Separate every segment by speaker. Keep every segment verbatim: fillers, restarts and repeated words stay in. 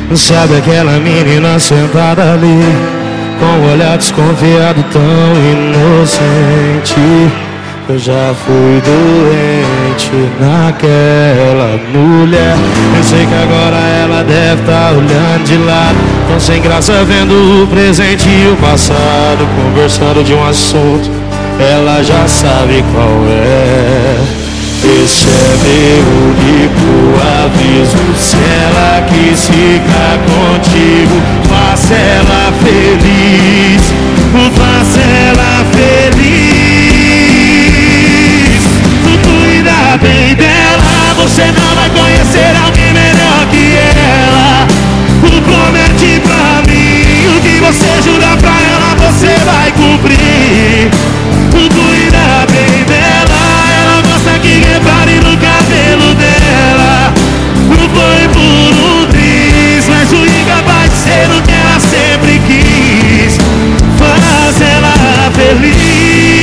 Speaker 1: Sabe aquela menina sentada ali, com um olhar desconfiado tão inocente? Eu já fui doente naquela mulher. Eu sei que agora ela deve estar olhando de lado, tão sem graça vendo o presente e o passado, conversando de um assunto, ela já sabe qual é. Esse é meu único aviso: se ela quis ficar contigo, faça ela feliz, faça ela feliz. Tu cuida bem dela, você não vai conhecer alguém melhor que ela. Tu promete pra mim, o que você jura pra ela, você vai cumprir. Tu cuida bem dela, ela gosta que repare no cabelo dela. Não foi por um triz, mas o incapaz de ser o que ela sempre quis. Faz ela feliz.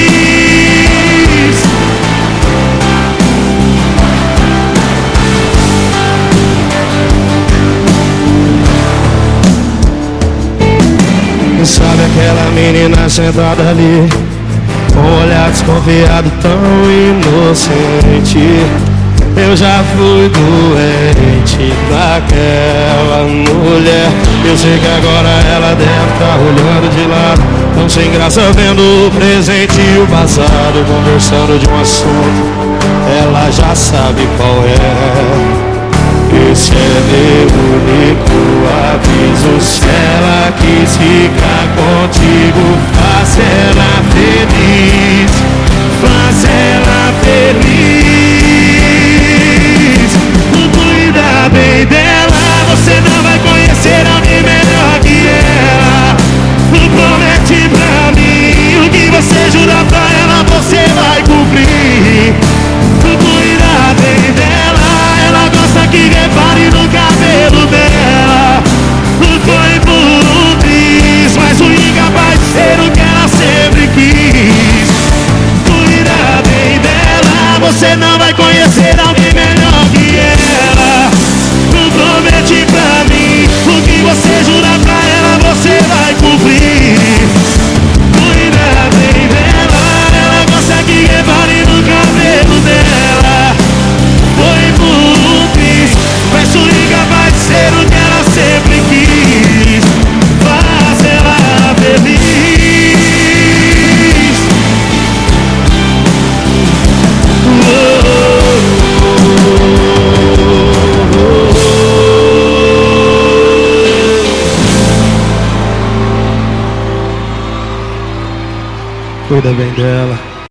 Speaker 1: Sabe aquela menina sentada ali, com um olhar desconfiado tão inocente? Eu já fui doente daquela mulher. Eu sei que agora ela deve estar olhando de lado, tão sem graça vendo o presente e o passado, conversando de um assunto, ela já sabe qual é. Esse é meu único aviso: se ela quis ficar contigo, faça ela feliz, faça ela feliz. Tu cuida bem dela, você não vai conhecer alguém melhor que ela. Tu promete pra mim, o que você jura pra ela, você vai cumprir. Tu cuida bem dela, ela gosta que repare no cabelo dela. Não foi por um triz, mas o incapaz de ser o que ela sempre quis. Cuida bem dela, você não vai conhecer alguém melhor que ela. Não promete pra mim, o que você jura pra ela, você vai cumprir. Cuida bem dela, ela gosta que repare no cabelo dela. Foi por um triz, mas o incapaz de ser o que ela sempre quis. Faz ela feliz. Oh, oh, oh, oh. Cuida bem dela.